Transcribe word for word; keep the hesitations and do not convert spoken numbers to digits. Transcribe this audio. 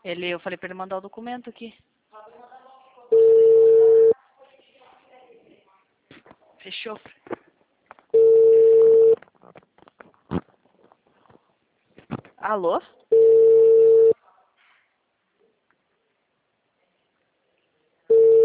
Ele, eu falei pra ele mandar o documento aqui. Fechou. Alô?